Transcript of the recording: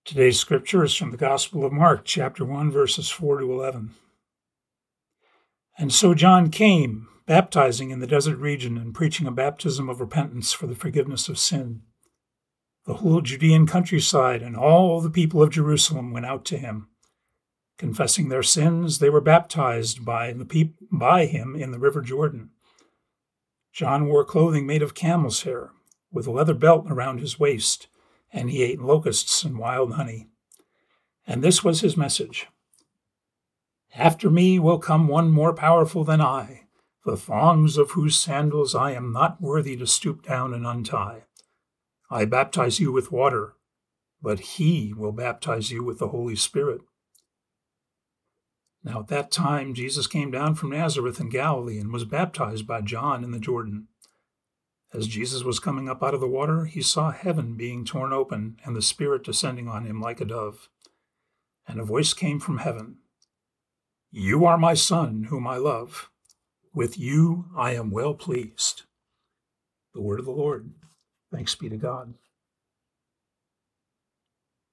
Today's scripture is from the Gospel of Mark, chapter 1, verses 4 to 11. And so John came, baptizing in the desert region and preaching a baptism of repentance for the forgiveness of sin. The whole Judean countryside and all the people of Jerusalem went out to him. Confessing their sins, they were baptized by him in the river Jordan. John wore clothing made of camel's hair, with a leather belt around his waist, and he ate locusts and wild honey. And this was his message: "After me will come one more powerful than I, the thongs of whose sandals I am not worthy to stoop down and untie. I baptize you with water, but he will baptize you with the Holy Spirit." Now at that time Jesus came down from Nazareth in Galilee and was baptized by John in the Jordan. As Jesus was coming up out of the water, he saw heaven being torn open and the Spirit descending on him like a dove. And a voice came from heaven: "You are my Son, whom I love. With you I am well pleased." The word of the Lord. Thanks be to God.